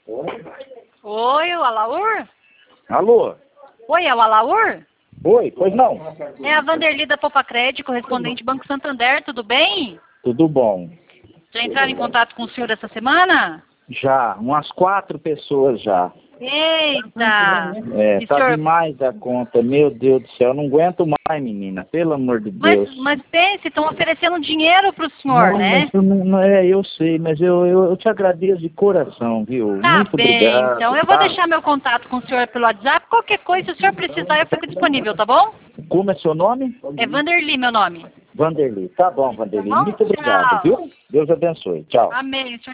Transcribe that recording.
Oi, o Alaur? Alô? Oi, é o Alaur? Oi, pois não? É a Vanderly da Popacred, correspondente Banco Santander, tudo bem? Tudo bom. Já entraram em contato com o senhor essa semana? Já, umas 4 pessoas já. Eita! E Tá senhor... demais da conta, meu Deus do céu, eu não aguento mais, menina, pelo amor de Deus. Mas pense, estão oferecendo dinheiro pro senhor, Não, né? mas não é, eu sei, mas eu te agradeço de coração, viu? Tá Muito bem, obrigado, então eu vou tá? deixar meu contato com o senhor pelo WhatsApp. Qualquer coisa, se o senhor precisar, eu fico disponível, tá bom? Como é seu nome? É Vanderly, meu nome. Vanderly. Tá bom, Tá Vanderly. bom? Muito obrigado, Tchau. viu? Deus abençoe. Tchau. Amém. Tchau,